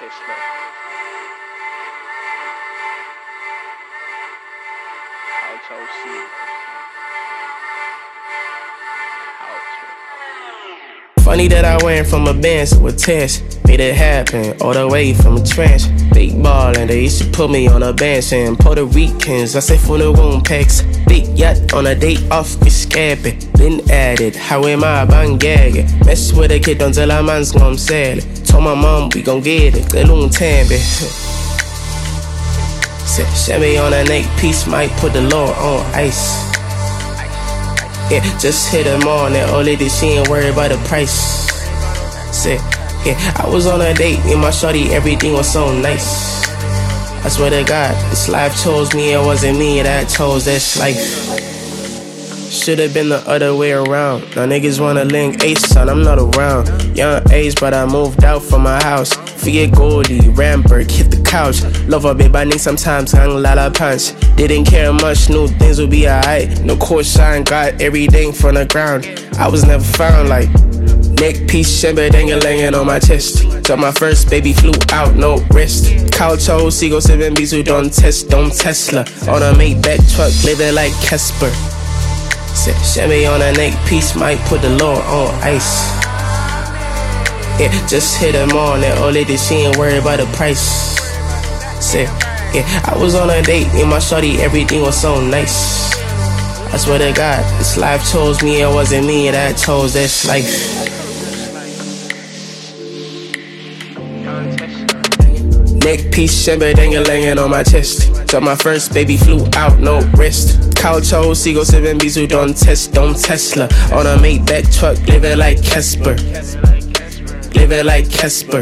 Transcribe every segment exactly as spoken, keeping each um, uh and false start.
Funny that I went from a Benz to a test, made it happen all the way from a trench. Big ball and they used to put me on a bench. And Puerto Ricans, I say from the room packs. Big yacht on a date off, it's scabbing. Been at it, how am I bang gagging? Mess with a kid until a man's gon' sell it. Told my mom we gon' get it, good loon tamby. Said Chevy on a neck piece, might put the Lord on ice. Yeah, just hit them on that old lady, she ain't worried about the price. Said, yeah, I was on a date with my shorty, everything was so nice. I swear to God, this life chose me, it wasn't me that chose this life. Should've been the other way around. Now niggas wanna link Ace, son, I'm not around. Young age, but I moved out from my house. Forget Goldie, Ramberg, hit the couch. Love a bit, but I need sometimes hang la la punch. Didn't care much, knew things would be alright. No course shine, got everything from the ground. I was never found like neck piece, shimmer, dang-a-langin' on my chest. So my first baby flew out, no wrist. Couch ho, Seagull seven B's who don't test, don't Tesla. On a Maybach truck, living like Casper. Said Chevy on a neck piece, might put the Lord on ice. Yeah, just hit them on that old lady, she ain't worried about the price. Said, yeah, I was on a date with my shorty, everything was so nice. I swear to God, this life chose me, it wasn't me that chose this life. Neck piece, shimmer, dang-a-langin' on my chest. So my first baby flew out, no wrist. Couch ho, Seagull seven B's who don't test, don't Tesla. On a Maybach truck, living like Casper. Living like Casper.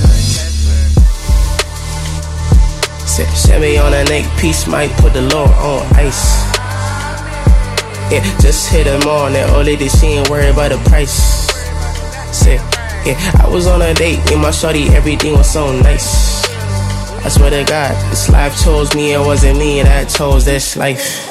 Said Chevy on a neck piece, might put the Lord on ice. Yeah, just hit them on that old lady, she ain't worried about the price. Said, yeah, I was on a date with my shorty, everything was so nice. I swear to God, this life chose me, it wasn't me that chose this life.